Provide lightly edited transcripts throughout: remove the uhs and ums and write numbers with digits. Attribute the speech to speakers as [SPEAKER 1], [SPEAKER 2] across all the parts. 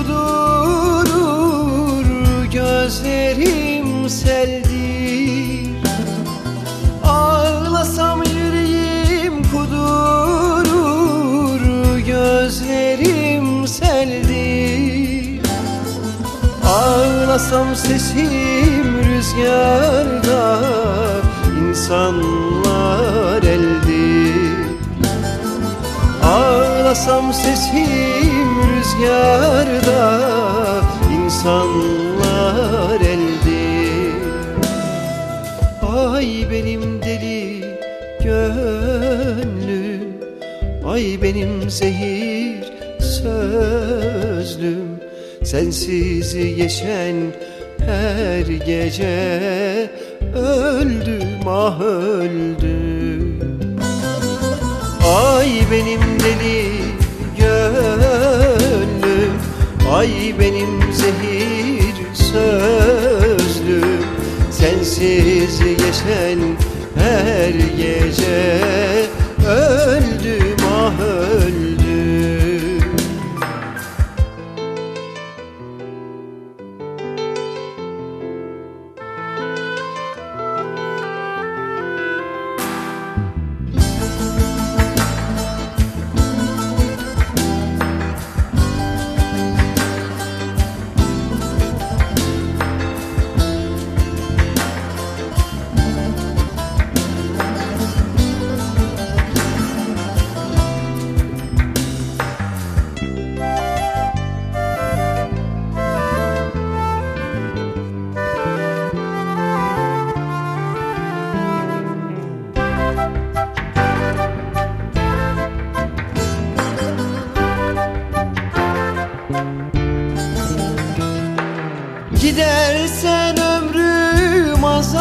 [SPEAKER 1] kudurur, gözlerim seldir. Ağlasam yüreğim kudurur, gözlerim seldir. Ağlasam sesim rüzgarda, insanlar eldir. Ağlasam sesim rüzgarda, insanlar eldir. Ay benim deli gönlüm, ay benim zehir sözlüm, sensiz geçen her gece öldüm, ah öldüm. Ay benim deli gönlüm, ay benim zehir sözlüm, sensiz geçen her gece öldüm, ah öldüm. Gidersen ömrüm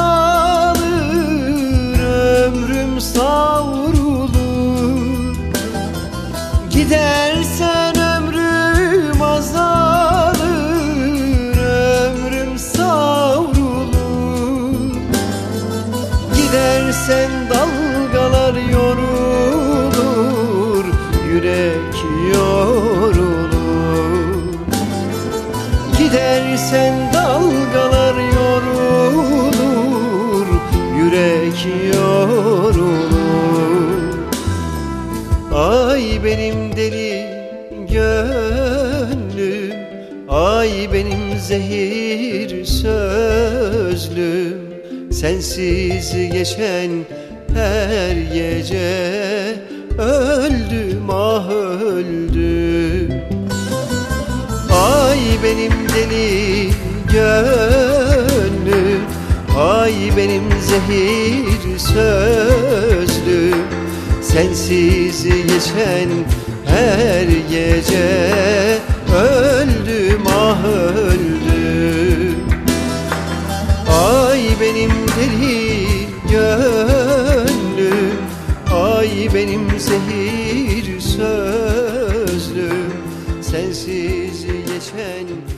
[SPEAKER 1] azalır, ömrüm savrulur. Gidersen ömrüm azalır, ömrüm savrulur. Gidersen dalgalar yorulur, yürek yorulur. Gidersen dalgalar yorulur, yürek yorulur. Ay benim deli gönlüm, ay benim zehir sözlüm, sensiz geçen her gece öldüm, ah öldüm. Ay benim deli gönlüm, ay benim zehir sözlüm, sensiz geçen her gece öldüm, ah öldüm. Ay benim deli gönlüm, ay benim zehir sözlüm, sensiz geçen